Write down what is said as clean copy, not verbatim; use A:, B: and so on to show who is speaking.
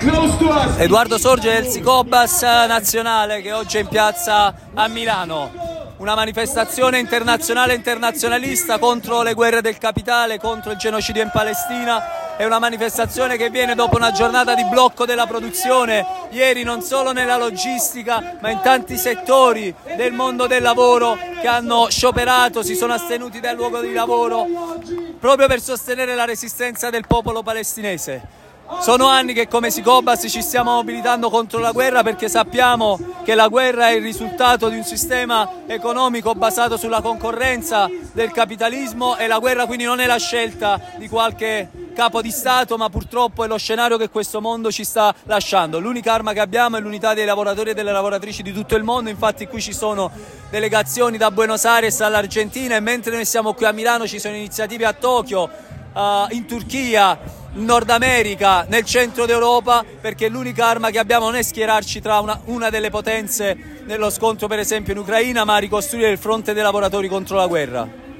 A: Edoardo Sorge del Sicobas nazionale che oggi è in piazza a Milano. Una manifestazione internazionale internazionalista contro le guerre del capitale, contro il genocidio in Palestina. È una manifestazione che viene dopo una giornata di blocco della produzione, ieri non solo nella logistica ma in tanti settori del mondo del lavoro che hanno scioperato, si sono astenuti dal luogo di lavoro proprio per sostenere la resistenza del popolo palestinese. Sono anni che come Sicobas ci stiamo mobilitando contro la guerra perché sappiamo che la guerra è il risultato di un sistema economico basato sulla concorrenza del capitalismo e la guerra quindi non è la scelta di qualche capo di Stato, ma purtroppo è lo scenario che questo mondo ci sta lasciando. L'unica arma che abbiamo è l'unità dei lavoratori e delle lavoratrici di tutto il mondo, infatti qui ci sono delegazioni da Buenos Aires all'Argentina e mentre noi siamo qui a Milano ci sono iniziative a Tokyo, in Turchia, in Nord America, nel centro d'Europa, perché l'unica arma che abbiamo non è schierarci tra una delle potenze nello scontro per esempio in Ucraina, ma ricostruire il fronte dei lavoratori contro la guerra.